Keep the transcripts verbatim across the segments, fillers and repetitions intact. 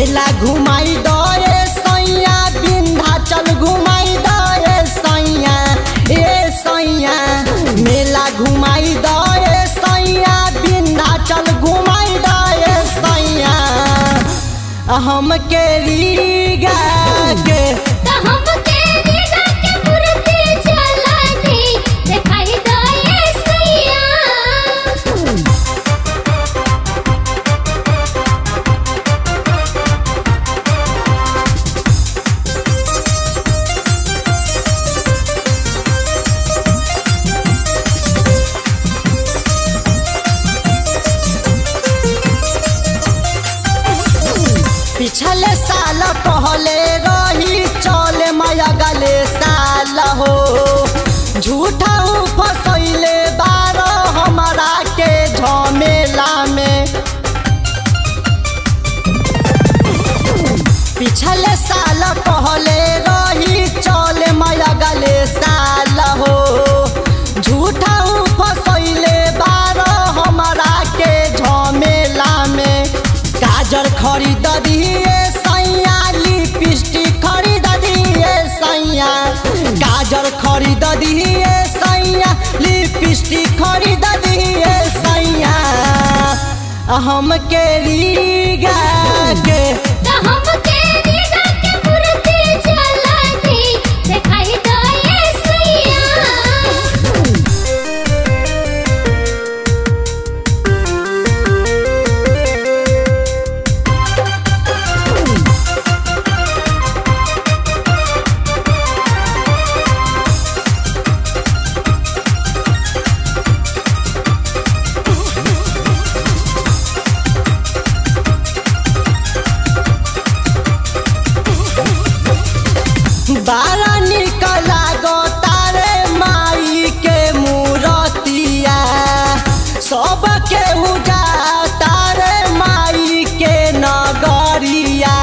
मेला घुमाई दे सैया विंध्याचल घुमाई दे सैया ए सैया मेला घुमाई दे सैया विंध्याचल घुमाई दे सैया हम के रीगा के हम के रीगा के मूर्ति चला दे दिखाई दे सैया पिछले साल कहले रही चले माया गले साल हो झूठा फसैले बार हमारा के झमेला में पिछले साल कहले रही चले माया गले साल हो झूठा फसैले बार हमारा के झमेला में गाजर खरीद दिए सैया लिपस्टिक खरीद दिए सैया गाजर खरीद दिए सैया लिपस्टिक खरीद दिए सैया हम के रीगा के हम के रीगा के मूर्ति चला दे दिखाई दे सैया बारा निकला गो तारे माई के मूरतिया सब के उजा तारे माई के नगरिया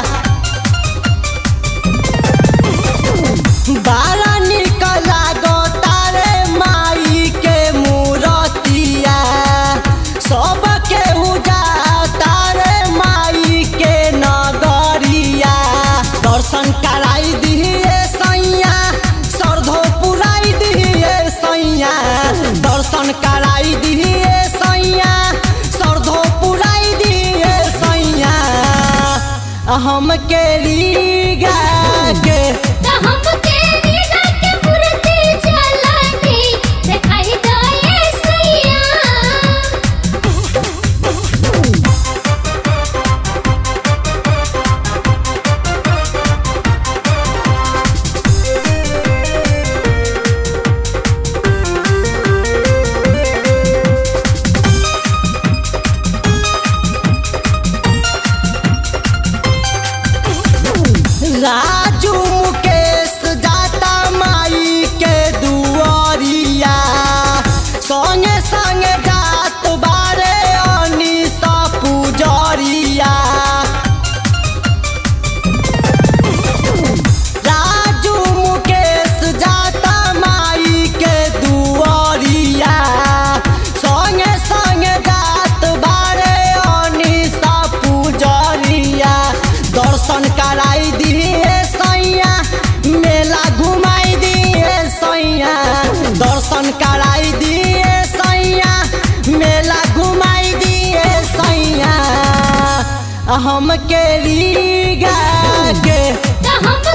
बारा निकला गो तारे माई के मूरतिया सब के उजा तारे माई के नगरिया दर्शन कराई दिए सैया श्रद्धो पुराई दिए सैया दर्शन कराई दिए सैया श्रद्धो पुराई दिए सैया हम के रीगा के हम के रीगा के मूर्ति चला दे दिखाई दे सैया राजू मुकेश जाता माई के दुआरिया संगे संगे जात बारे अनिसा पुजरिया राजू मुकेश जाता माई के दुआरिया संगे संगे जात बारे अनिसा पुजरिया दर्शन कराई दिए सैया मेला घुमाई दिए सैया दर्शन कराई दिए सैया मेला घुमाई दिए सैया हम के रीगा के हम